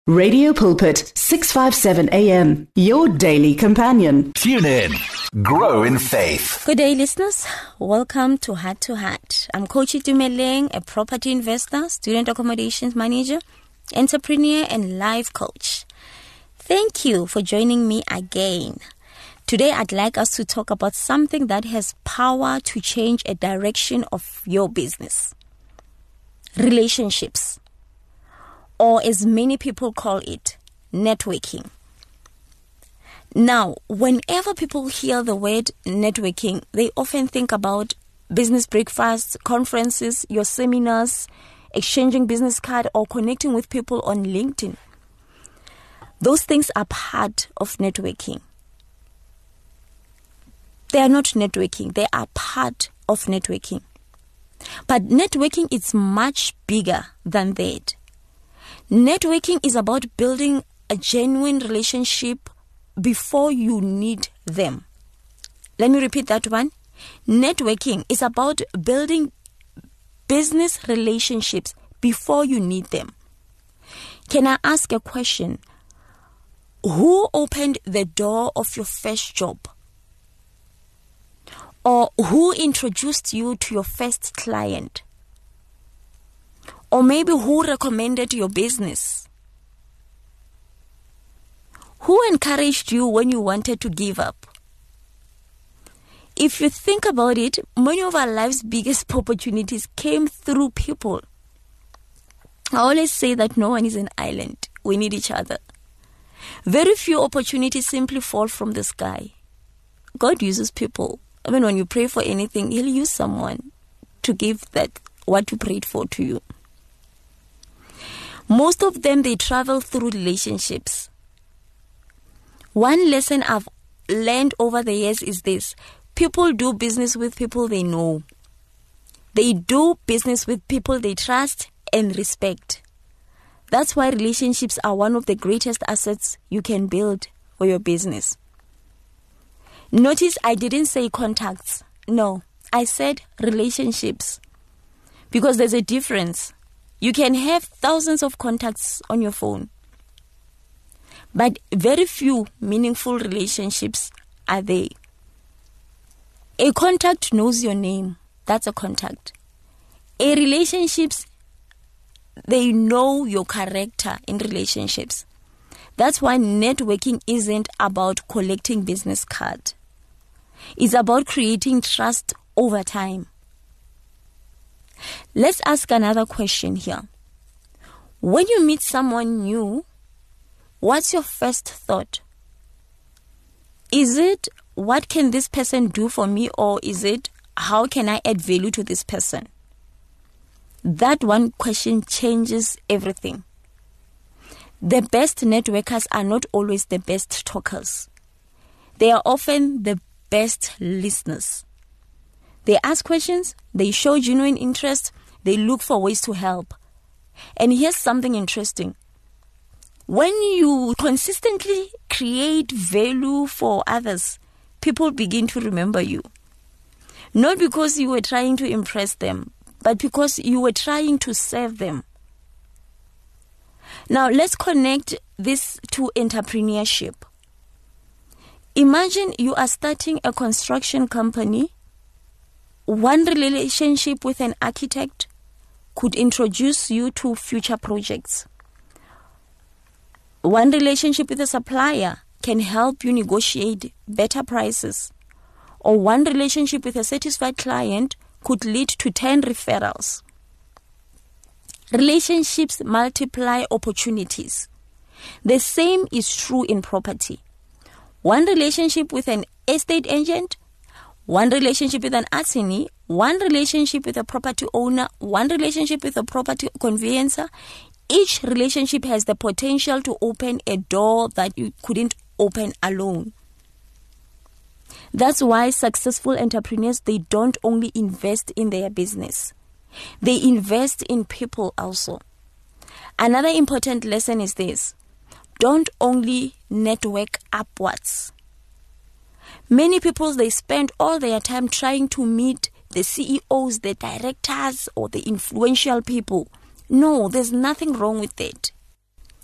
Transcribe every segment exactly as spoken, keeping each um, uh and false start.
Radio Pulpit, six fifty-seven A M, your daily companion. Tune in. Grow in faith. Good day, listeners. Welcome to Heart to Heart. I'm Coach Itumeleng, a property investor, student accommodations manager, entrepreneur, and life coach. Thank you for joining me again. Today, I'd like us to talk about something that has power to change a direction of your business. Relationships. Or as many people call it, networking. Now, whenever people hear the word networking, they often think about business breakfasts, conferences, your seminars, exchanging business cards, or connecting with people on LinkedIn. Those things are part of networking. They are not networking, they are part of networking. But networking is much bigger than that. Networking is about building a genuine relationship before you need them. Let me repeat that one. Networking is about building business relationships before you need them. Can I ask a question? Who opened the door of your first job? Or who introduced you to your first client? Or maybe who recommended your business? Who encouraged you when you wanted to give up? If you think about it, many of our life's biggest opportunities came through people. I always say that no one is an island. We need each other. Very few opportunities simply fall from the sky. God uses people. I mean, when you pray for anything, He'll use someone to give that what you prayed for to you. Most of them, they travel through relationships. One lesson I've learned over the years is this. People do business with people they know. They do business with people they trust and respect. That's why relationships are one of the greatest assets you can build for your business. Notice I didn't say contacts. No, I said relationships. Because there's a difference. You can have thousands of contacts on your phone, but very few meaningful relationships are there. A contact knows your name. That's a contact. A relationships, they know your character in relationships. That's why networking isn't about collecting business cards. It's about creating trust over time. Let's ask another question here. When you meet someone new, what's your first thought? Is it, what can this person do for me? Or is it, how can I add value to this person? That one question changes everything. The best networkers are not always the best talkers. They are often the best listeners. They ask questions, they show genuine interest, they look for ways to help. And here's something interesting. When you consistently create value for others, people begin to remember you. Not because you were trying to impress them, but because you were trying to serve them. Now, let's connect this to entrepreneurship. Imagine you are starting a construction company. One relationship with an architect could introduce you to future projects. One relationship with a supplier can help you negotiate better prices. Or one relationship with a satisfied client could lead to ten referrals. Relationships multiply opportunities. The same is true in property. One relationship with an estate agent, one relationship with an attorney, one relationship with a property owner, one relationship with a property conveyancer. Each relationship has the potential to open a door that you couldn't open alone. That's why successful entrepreneurs, they don't only invest in their business. They invest in people also. Another important lesson is this. Don't only network upwards. Many people, they spend all their time trying to meet the C E Os, the directors, or the influential people. No, there's nothing wrong with that.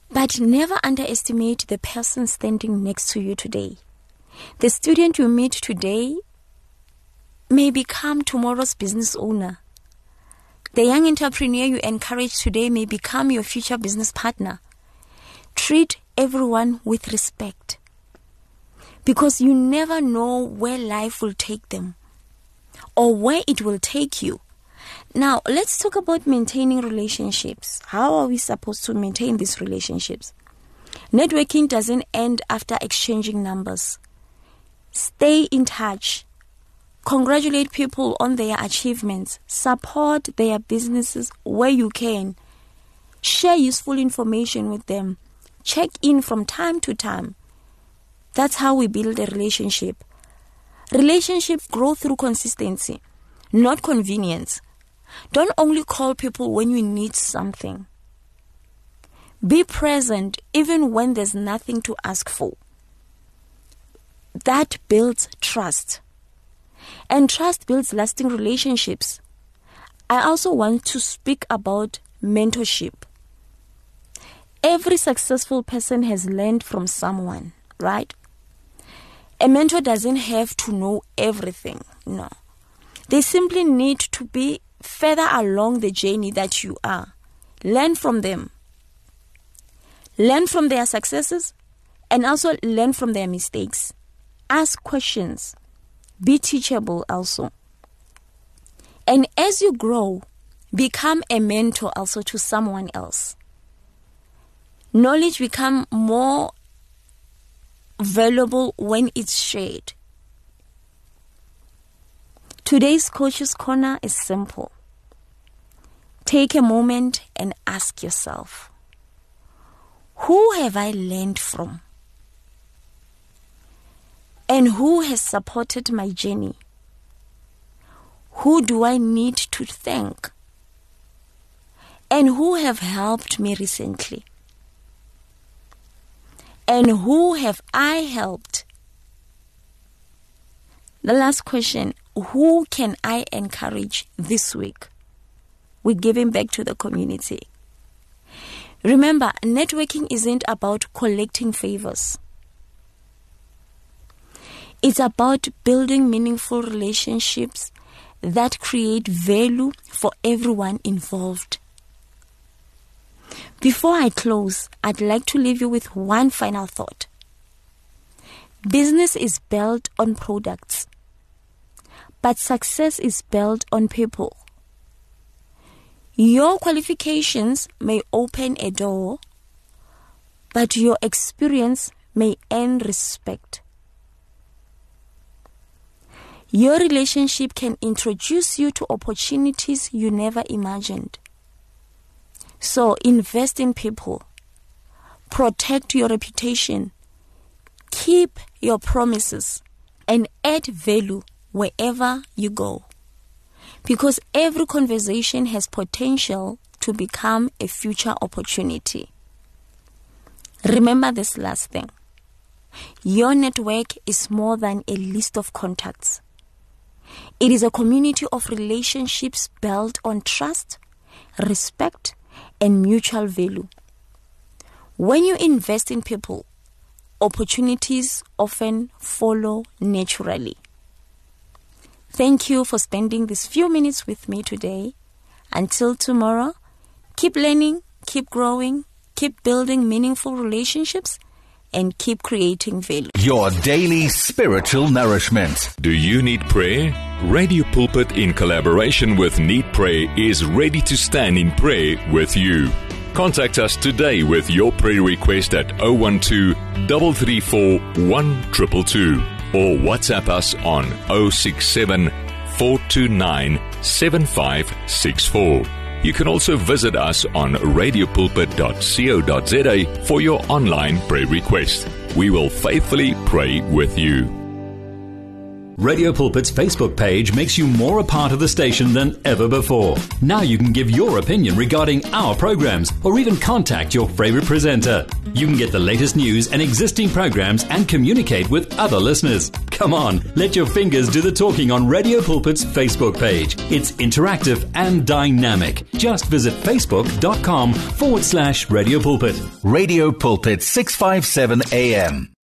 But never underestimate the person standing next to you today. The student you meet today may become tomorrow's business owner. The young entrepreneur you encourage today may become your future business partner. Treat everyone with respect, because you never know where life will take them or where it will take you. Now, let's talk about maintaining relationships. How are we supposed to maintain these relationships? Networking doesn't end after exchanging numbers. Stay in touch. Congratulate people on their achievements. Support their businesses where you can. Share useful information with them. Check in from time to time. That's how we build a relationship. Relationships grow through consistency, not convenience. Don't only call people when you need something. Be present even when there's nothing to ask for. That builds trust. And trust builds lasting relationships. I also want to speak about mentorship. Every successful person has learned from someone, right? A mentor doesn't have to know everything, no. They simply need to be further along the journey that you are. Learn from them. Learn from their successes and also learn from their mistakes. Ask questions. Be teachable also. And as you grow, become a mentor also to someone else. Knowledge becomes more valuable when it's shared. Today's Coach's Corner is simple. Take a moment and ask yourself, who have I learned from? And who has supported my journey? Who do I need to thank? And who have helped me recently? And who have I helped? The last question, who can I encourage this week? We're giving back to the community. Remember, networking isn't about collecting favors. It's about building meaningful relationships that create value for everyone involved. Before I close, I'd like to leave you with one final thought. Business is built on products, but success is built on people. Your qualifications may open a door, but your experience may earn respect. Your relationship can introduce you to opportunities you never imagined. So invest in people. Protect your reputation. Keep your promises and add value wherever you go. Because every conversation has potential to become a future opportunity. Remember this last thing. Your network is more than a list of contacts. It is a community of relationships built on trust, respect, and mutual value. When you invest in people, opportunities often follow naturally. Thank you for spending these few minutes with me today. Until tomorrow, keep learning, keep growing, keep building meaningful relationships, and keep creating value. Your daily spiritual nourishment. Do you need prayer? Radio Pulpit, in collaboration with Need Prayer, is ready to stand in prayer with you. Contact us today with your prayer request at zero one two, three three four, one two two two or WhatsApp us on zero six seven, four two nine, seven five six four. You can also visit us on radio pulpit dot co dot za for your online prayer request. We will faithfully pray with you. Radio Pulpit's Facebook page makes you more a part of the station than ever before. Now you can give your opinion regarding our programs or even contact your favorite presenter. You can get the latest news and existing programs and communicate with other listeners. Come on, let your fingers do the talking on Radio Pulpit's Facebook page. It's interactive and dynamic. Just visit facebook.com forward slash Radio Pulpit. Radio Pulpit six fifty-seven A M.